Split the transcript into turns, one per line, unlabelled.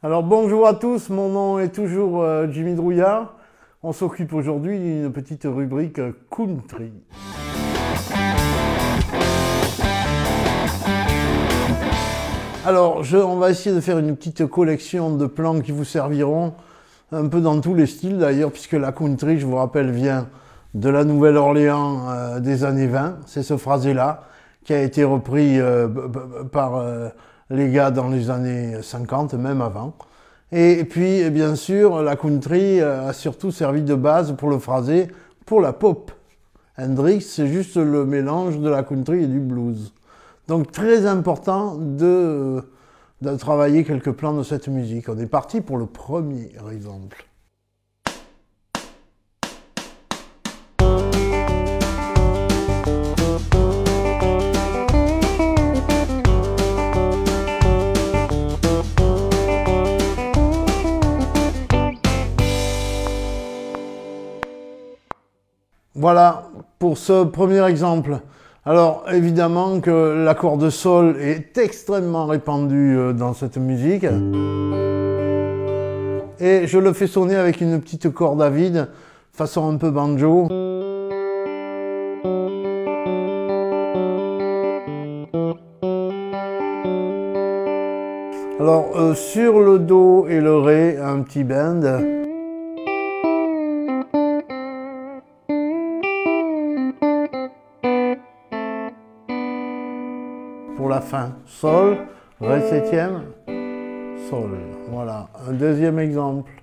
Alors bonjour à tous, mon nom est toujours Jimmy Drouillard. On s'occupe aujourd'hui d'une petite rubrique country. Alors on va essayer de faire une petite collection de plans qui vous serviront un peu dans tous les styles d'ailleurs, puisque la country, je vous rappelle, vient de la Nouvelle-Orléans des années 20. C'est ce phrasé-là qui a été repris par les gars dans les années 50, même avant. Et puis, bien sûr, la country a surtout servi de base pour le phrasé, pour la pop. Hendrix, c'est juste le mélange de la country et du blues. Donc, très important de travailler quelques plans de cette musique. On est parti pour le premier exemple. Voilà pour ce premier exemple. Alors évidemment que l'accord de sol est extrêmement répandu dans cette musique. Et je le fais sonner avec une petite corde à vide, façon un peu banjo. Alors sur le do et le ré, un petit bend. Pour la fin, sol, ré septième, sol. Voilà, un deuxième exemple.